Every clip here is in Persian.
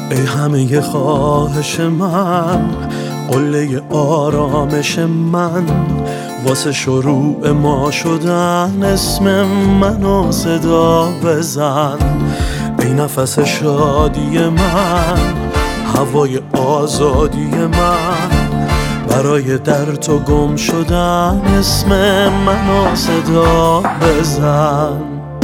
ای همه خواهش من، قله آرامش من، واسه شروع ما شدن اسم منو صدا بزن. ای نفس شادی من، هوای آزادی من، برای در تو گم شدن اسم منو صدا بزن.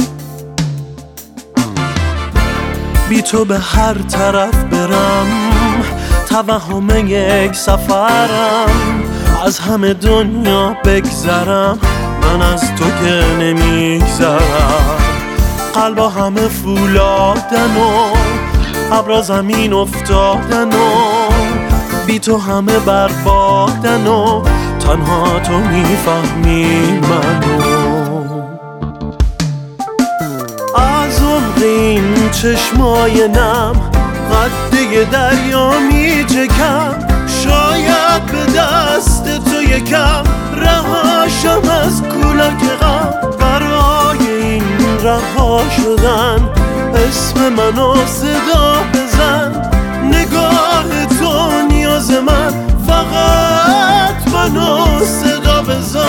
بی تو به هر طرف برم، توهم یک سفرم، از همه دنیا بگذرم، من از تو که نمیگذرم. قلبا همه فولادن و ابرا زمین افتادن و بی تو همه بربادن و تنها تو میفهمی منو. از عمق این چشمای نم قده دریا میچکم، شاید به دست تو یکم رهاشم از کولاک غم. برای این رها شدن اسم منو صدا بزن. نگاه تو نیاز من، فقط منو صدا بزن.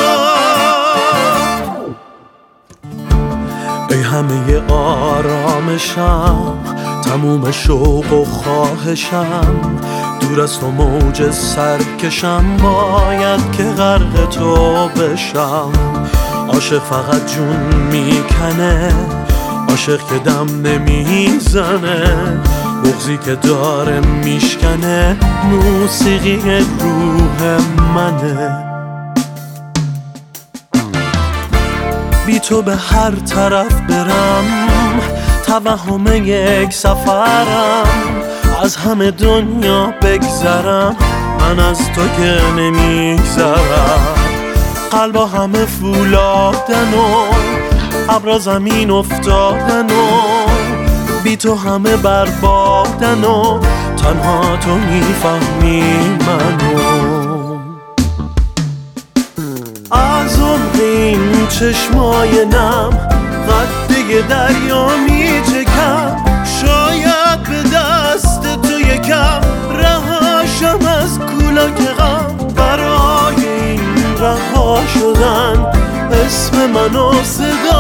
ای همه آرامشم، تموم شوق و خواهشم، دور از تو موج سرکشم، باید که غرق تو بشم. عاشق فقط جون میکنه، عاشق که دم نمیزنه، بغضی که داره میشکنه، موسیقی روح منه. بی تو به هر طرف برم، توهم یک سفرم، از همه دنیا بگذرم، من از تو که نمیگذرم. قلبا همه فولادن و ابرا زمین افتادن و بی تو همه بربادن و تنها تو میفهمی منو. از عمق این چشمای نم قده دریا میچکم، شاید به دست تو یکم رهاشم از کولاک غم. برای این رها شدن اسم منو صدا